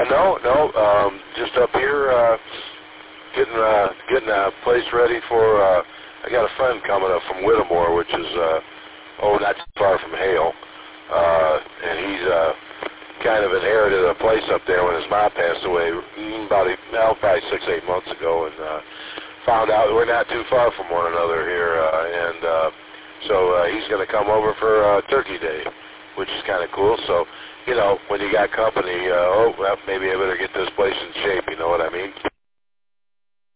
No. Just up here, getting a place ready for. I got a friend coming up from Whittemore, which is not too far from Hale, and he's kind of inherited a place up there when his mom passed away probably 6-8 months ago, and found out we're not too far from one another here, and so he's going to come over for Turkey Day, which is kind of cool. So, when you got company, maybe I better get this place in shape, you know what I mean?